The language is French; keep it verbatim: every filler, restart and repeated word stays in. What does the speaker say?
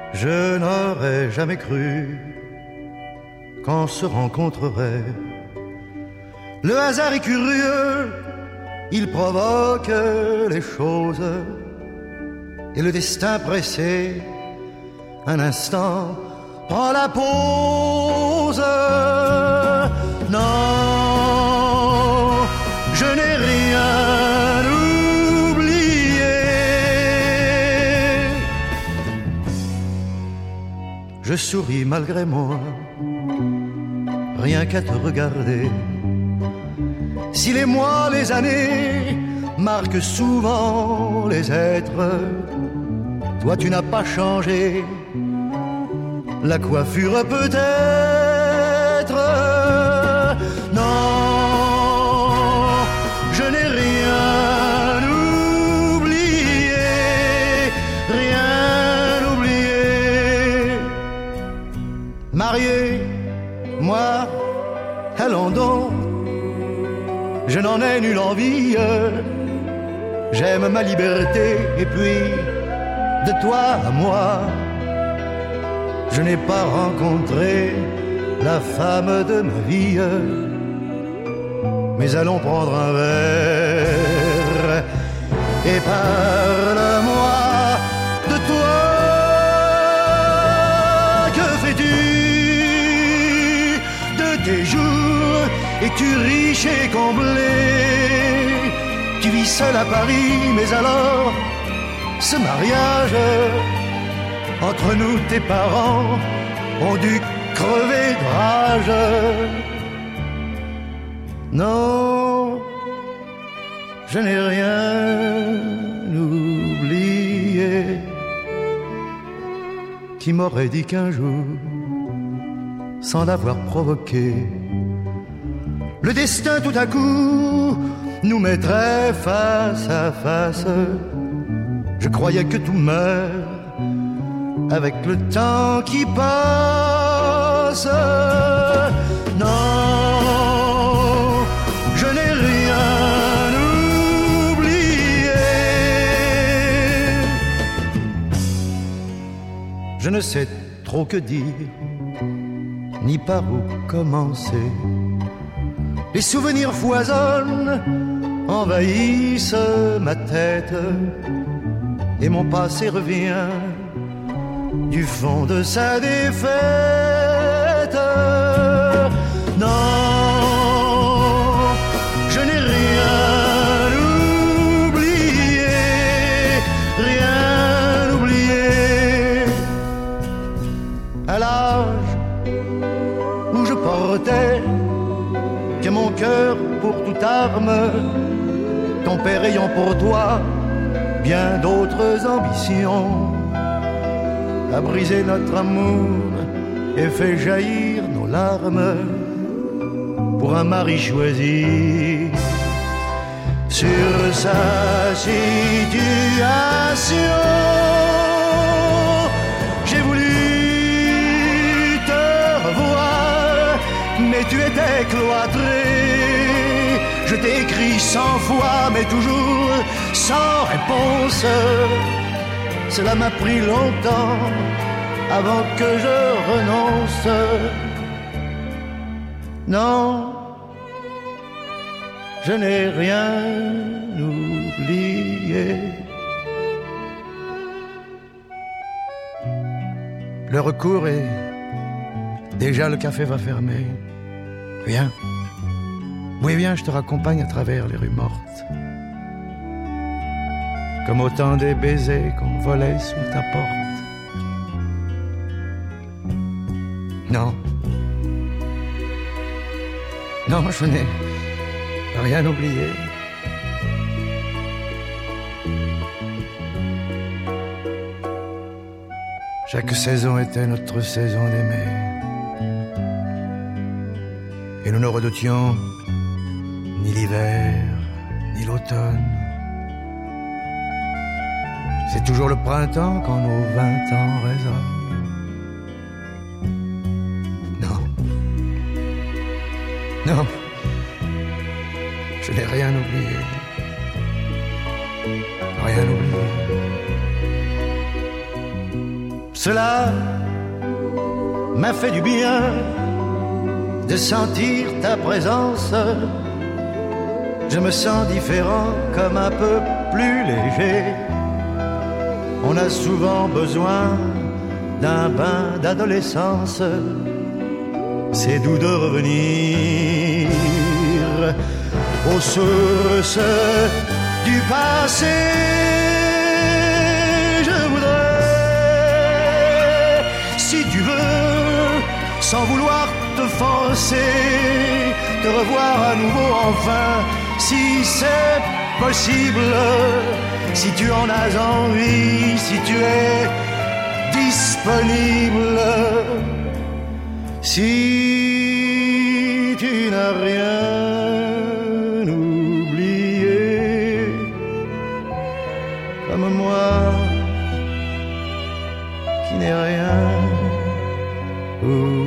Je n'aurais jamais cru qu'on se rencontrerait. Le hasard est curieux, il provoque les choses. Et le destin pressé, un instant, prend la pause. Non, je n'ai rien oublié. Je souris malgré moi, rien qu'à te regarder. Si les mois, les années marquent souvent les êtres, toi tu n'as pas changé, la coiffure peut-être. Non, je n'ai rien oublié, rien oublié. Marié, moi, allons donc, je n'en ai nulle envie. J'aime ma liberté et puis de toi à moi, je n'ai pas rencontré la femme de ma vie. Mais allons prendre un verre et parle-moi de toi. Que fais-tu de tes jours? Es-tu riche et comblé? Tu vis seul à Paris, mais alors ce mariage entre nous, tes parents ont dû crever de rage. Non, je n'ai rien oublié. Qui m'aurait dit qu'un jour, sans l'avoir provoqué, le destin tout à coup nous mettrait face à face? Je croyais que tout meurt avec le temps qui passe. Non, je n'ai rien oublié. Je ne sais trop que dire, ni par où commencer. Les souvenirs foisonnent, envahissent ma tête, et mon passé revient du fond de sa défaite. Non, je n'ai rien oublié, rien oublié. À l'âge où je portais que mon cœur pour toute arme, ton père ayant pour toi bien d'autres ambitions, a brisé notre amour et fait jaillir nos larmes pour un mari choisi sur sa situation. J'ai voulu te revoir, mais tu étais cloîtré. Je t'ai écrit cent fois, mais toujours sans réponse. Cela m'a pris longtemps avant que je renonce. Non, je n'ai rien oublié. Le recours est déjà, le café va fermer. Viens. Oui, viens, je te raccompagne à travers les rues mortes. Comme autant des baisers qu'on volait sous ta porte. Non. Non, je n'ai rien oublié. Chaque saison était notre saison d'aimer. Et nous ne redoutions ni l'hiver, ni l'automne. C'est toujours le printemps quand nos vingt ans résonnent. Non. Non. Je n'ai rien oublié. Rien oublié. Cela m'a fait du bien de sentir ta présence. Je me sens différent, comme un peu plus léger. On a souvent besoin d'un bain d'adolescence. C'est doux de revenir aux sources du passé. Je voudrais, si tu veux, sans vouloir te forcer, te revoir à nouveau enfin, si c'est possible, si tu en as envie, si tu es disponible, si tu n'as rien oublié, comme moi qui n'ai rien oublié.